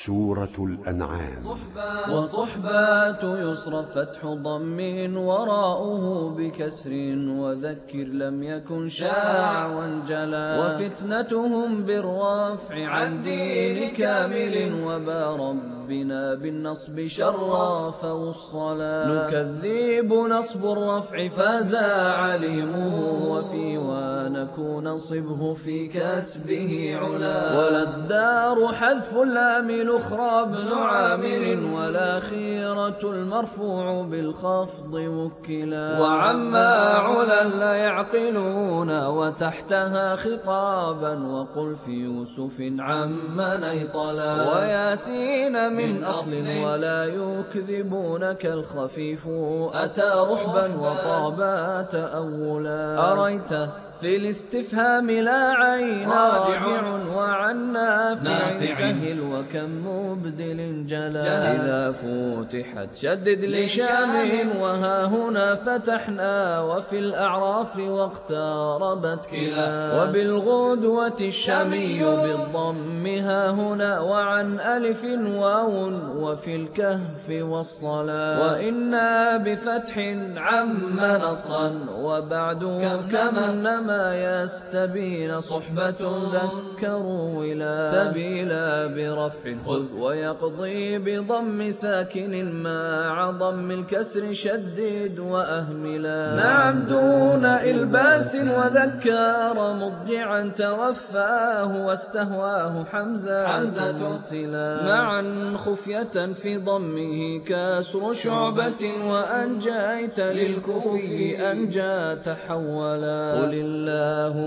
سورة الأنعام. وصحبات يصرف فتح ضم وراؤه بكسر وذكر لم يكن شاع وانجلى وفتنتهم بالرفع عن دين كامل وبا ربنا بالنصب شرف والصلاة نكذب نصب الرفع فازا عليمه وفي ونكون صبه في كسبه علا ولا الدار حذف اللام الأخرى بن عامر ولا خيرة المرفوع بالخفض وكلا وعما علا لا يعقلون وتحتها خطابا وقل في يوسف عما نيطلا وياسين من أصل ولا يكذبونك الخفيف أتى رحبا وطابا تأولا أريته في الاستفهام لا عين راجع وعن نافع سهل وكم مبدل جلا إذا فتحت شدد لشام وها هنا فتحنا وفي الأعراف واقتربت كلا وبالغدوة الشامي بالضم ها هنا وعن ألف واو وفي الكهف والصلاة وإنا بفتح عم نصا وبعد كمن ما يستبين صحبة ذكروا ولا سبيلا برفع خذ ويقضي بضم ساكن مع ضم الكسر شدد وأهملا نعم دون إلباس وذكر مضجعا توفاه واستهواه حمزة سلا معا خفية في ضمه كسر شعبة وأنجيت للكفي أنجى تحولا قل الله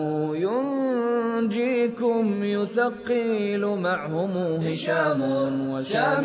ينجيكم يثقيل معهم هشام وشام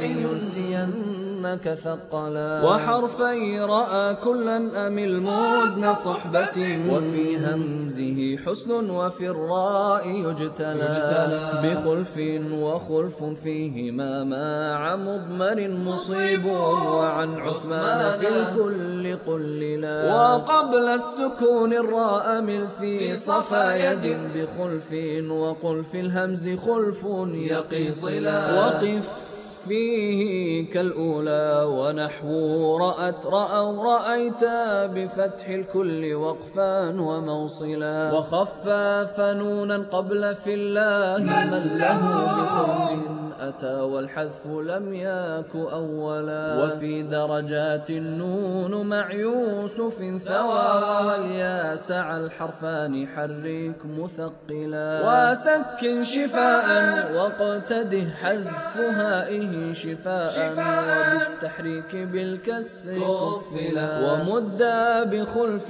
ينسينك ثقلا وحرفي رأى كلا أمل موزن صحبة وفي همزه حسن وفي الراء يجتلى بخلف وخلف فيهما مع مضمر مصيب وعن عثمان في الكل قللا وقبل السكون الراء مل في صفا يد بخلف وقل في الهمز خلف يقي صلا وقف فيه كالأولى ونحو رأت رأوا رأيت بفتح الكل وقفا وموصلا وخفف نونا قبل في الله من له بخلف أتى والحذف لم يك أولا وفي درجات النون مع يوسف ثوى واليا سعى الحرفان حرك مثقلا وسكن شفاء واقتده حذف هائه شفاء وبالتحريك بالكسر كفلا ومد بخلف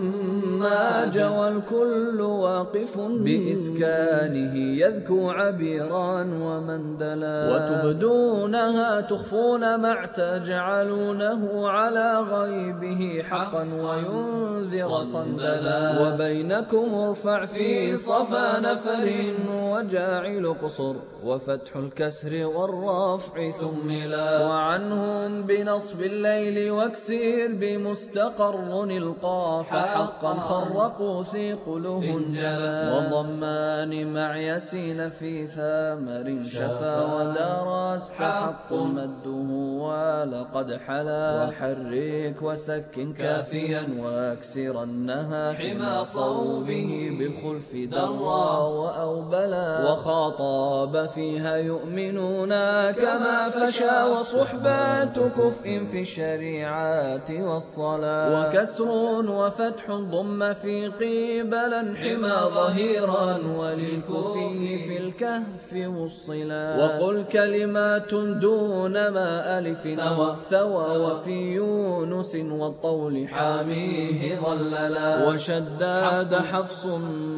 ما جوى الكل واقف بإسكانه يذكو عبيرا ومندلا وتبدونها تخفون مع تجعلونه على غيبه حقا وينذر صندلا وبينكم ارفع في صفا نفر وجاعل قصر وفتح الكسر والرفع ثملا وعنهم بنصب الليل واكسر بمستقر القاف حقا خرقوا سيقله انجلا وضمان مع يسين في ثامر شفا ودار استحق مده ولقد حلا وحرك وسكن كافيا واكسرنها حمى صوبه بالخلف درا وأوبلا وخاطب فيها يؤمنون كما فشا وصحبات كفء في الشريعات والصلاة وكسر وفتح ضم في قبلا حمى ظهيرا وللكفي في الكهف والصلا وقل كلمات دون ما ألف ثوى وفي يونس والطول حاميه ظللا وشداد حفص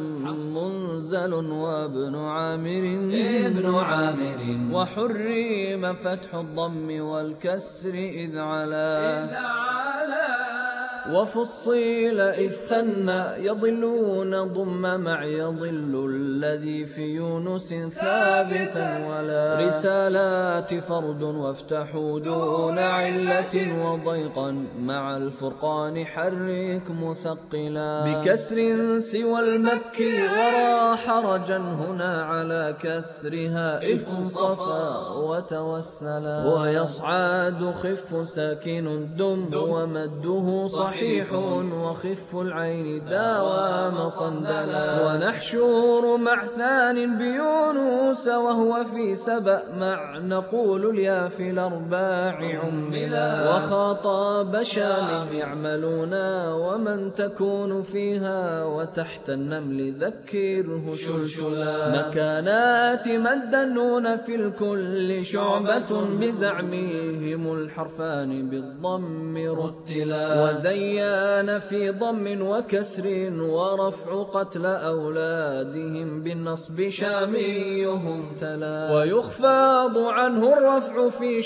منزل وابن عامر وحرم فتح الضم والكسر إذ علا وفصيل إذ ثنى يضلون ضم مع يضل الذي في يونس ثابتا ولا رسالات فرد وافتحوا دون علة وضيقا مع الفرقان حرك مثقلا بكسر سوى المكي ورا حرجا هنا على كسرها إلف صفا وتوسلا ويصعد خف ساكن الدم ومده صحيح وخف العين داوام صندلا ونحشور مع ثان بيونس وهو في سبأ مع نقول اليا في الأرباع عملا وخاطاب شام يعملون ومن تكون فيها وتحت النمل ذكره شلشلا مكانات مدنون في الكل شعبة بزعمهم الحرفان بالضم رتلا وزيان في ضم وكسر ورفع قتل أولادهم بالنصب شاميهم تلا ويخفاض عنه الرفع في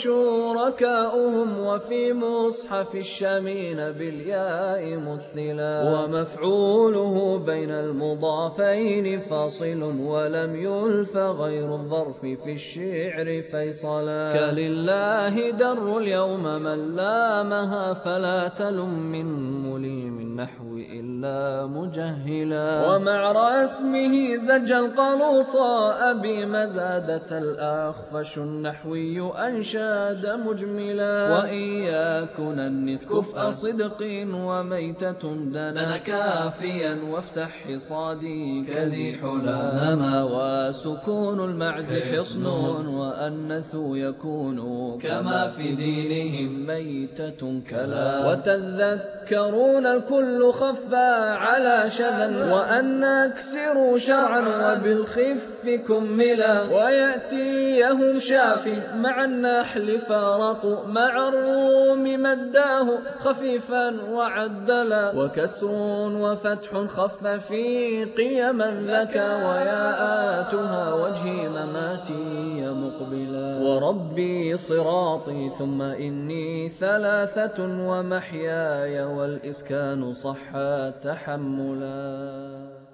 شركائهم وفي مصحف الشامين بالياء مثلا ومفعوله بين المضافين فاصل ولم يلف غير الظرف في الشعر فيصلا كلله در اليوم من لامها فلا تلم من مليم النحو إلا مجهلا ومع رسمه زج القلوصا أبي مزادة الأخفش النحوي أنشاد مجملا وإن يكن النث كفء صدق وميتة دنا كافيا وافتح حصادي كذي حلا نما وسكون المعز حصن وأنث يكون كما في دينهم ميتة كلا وتذكرون الكل خفى على شذا وأن نكسروا شرعا وبالخف كملا ويأتيهم شافي مع النحل فارقوا مع الروم مداه خفيفا وعدلا وكسر وفتح خف في قيما ذكى وياءاتها وجهي مماتي مقبلا وربي صراطي ثم إني ثلاثة ومحياي والإسكان صح تحملا